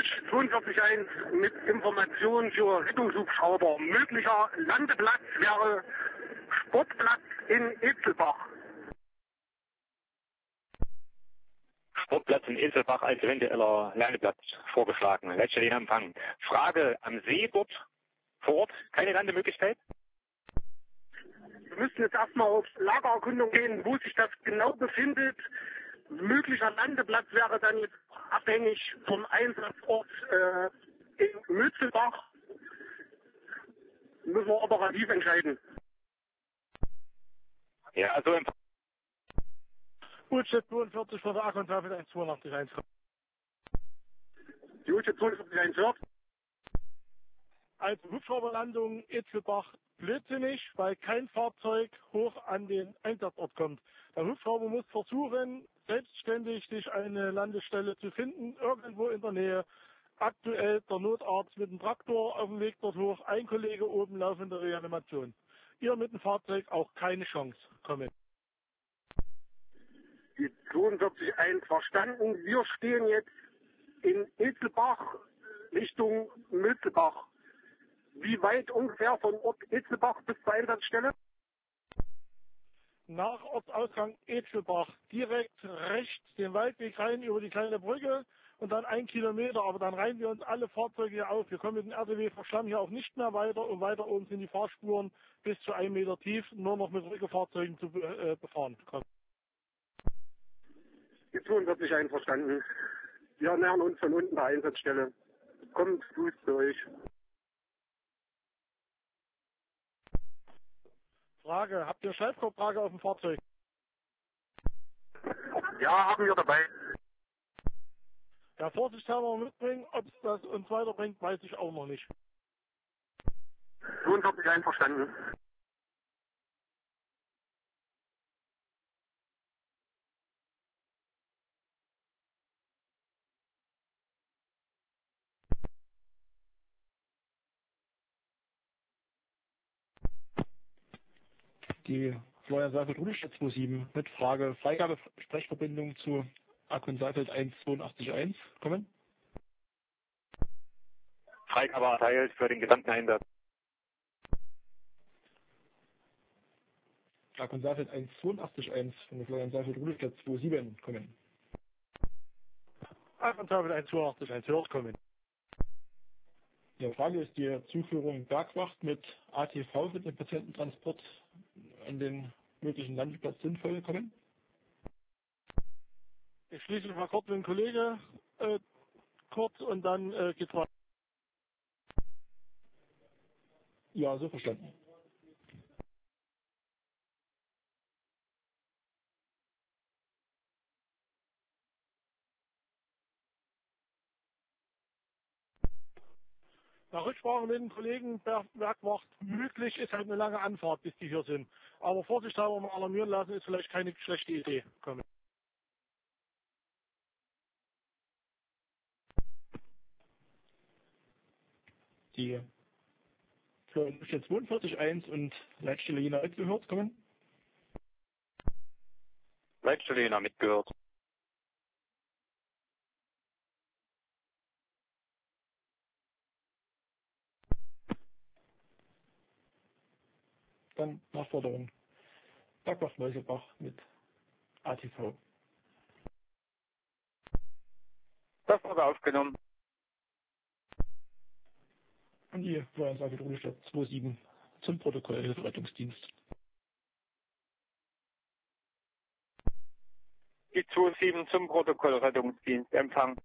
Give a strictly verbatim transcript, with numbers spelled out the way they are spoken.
zweiundvierzig eins mit Informationen für Rettungshubschrauber. Möglicher Landeplatz wäre Sportplatz in Etzelbach. Sportplatz in Etzelbach als eventueller Landeplatz vorgeschlagen. Letzte den Empfang. Frage am See dort vor Ort, keine Landemöglichkeit? Wir müssen jetzt erstmal auf Lagererkundung gehen, wo sich das genau befindet. Möglicher Landeplatz wäre dann jetzt abhängig vom Einsatzort äh, in Mützelbach. Müssen wir operativ entscheiden. Ja, also im U C zweiundvierzig von der Akkundtafel eins zweiundachtzig eins. Die U C zweiundvierzig eins hört. Also Hubschrauberlandung Etzelbach blödsinnig, weil kein Fahrzeug hoch an den Einsatzort kommt. Der Hubschrauber muss versuchen, selbstständig sich eine Landestelle zu finden, irgendwo in der Nähe. Aktuell der Notarzt mit dem Traktor auf dem Weg dort hoch, ein Kollege oben laufende Reanimation. Ihr mit dem Fahrzeug auch keine Chance. Kommen. Die zweiundvierzig eins verstanden. Wir stehen jetzt in Etzelbach Richtung Mützelbach. Wie weit ungefähr von Ort Etzelbach bis zur Einsatzstelle? Nach Ortsausgang Etzelbach direkt rechts den Waldweg rein über die kleine Brücke und dann ein Kilometer. Aber dann reihen wir uns alle Fahrzeuge hier auf. Wir kommen mit dem R D W-Verschlamm hier auch nicht mehr weiter und weiter oben sind die Fahrspuren bis zu einem Meter tief, nur noch mit Rückfahrzeugen zu äh, befahren. Komm. Die zweiundvierzig eins verstanden. Wir nähern uns von unten der Einsatzstelle. Kommt Fuß durch. Frage, habt ihr Schleifkorbtrage auf dem Fahrzeug? Ja, haben wir dabei. Ja, vorsichtshalber mitbringen, ob es das uns weiterbringt, weiß ich auch noch nicht. zweiundvierzig eins verstanden. Die Florian Seifeld Rudelstadt siebenundzwanzig mit Frage Freigabe Sprechverbindung zu Akkun Seifeld eins zweiundachtzig eins kommen. Freigabe erteilt für den gesamten Einsatz. Akkun Seifeld eins zweiundachtzig eins von der Florian Seifeld Rudelstadt siebenundzwanzig kommen. Akkundtafel eins zweiundachtzig eins hört kommen. Die Frage ist die Zuführung Bergwacht mit A T V für den Patiententransport an den möglichen Landeplatz sinnvoll kommen. Ich schließe mal kurz mit dem Kollege äh, kurz und dann äh, geht's weiter. Ja, so verstanden. Nach Rücksprache mit den Kollegen Berg Bergwacht möglich ist halt eine lange Anfahrt, bis die hier sind. Aber vorsichtshalber mal alarmieren lassen ist vielleicht keine schlechte Idee. Kommen. Die Florian zweiundvierzig eins und Leitstelle Jena mitgehört kommen. Leitstelle Jena mitgehört. Dann Nachforderung Bergwacht Meuselbach mit A T V. Das wurde aufgenommen. Und die Florian Seifeld Rudelstadt siebenundzwanzig zum Protokoll Hilfsrettungsdienst. Die siebenundzwanzig zum Protokoll Rettungsdienst empfangen.